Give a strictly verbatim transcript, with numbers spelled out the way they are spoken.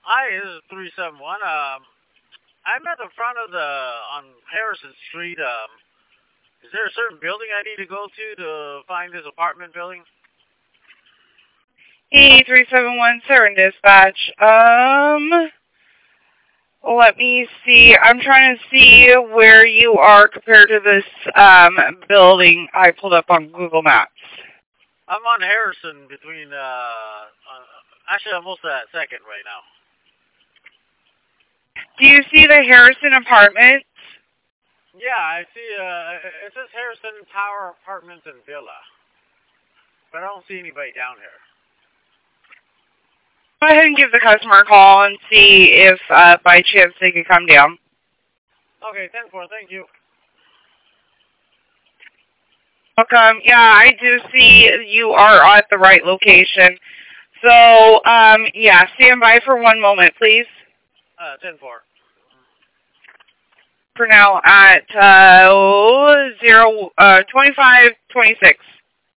Hi, this is three seven one. Um, I'm at the front of the on Harrison Street. Um, is there a certain building I need to go to to find this apartment building? E three seven one Siren Dispatch. Um, let me see. I'm trying to see where you are compared to this um building I pulled up on Google Maps. I'm on Harrison between, uh, uh actually almost at second right now. Do you see the Harrison Apartments? Yeah, I see, uh, it says Harrison Tower Apartments and Villa. But I don't see anybody down here. Go ahead and give the customer a call and see if uh, by chance they could come down. Okay, ten four, thank you. Welcome. Yeah, I do see you are at the right location. So, um, yeah, stand by for one moment, please. Uh, ten four. For now at uh, zero, uh, twenty-five twenty-six.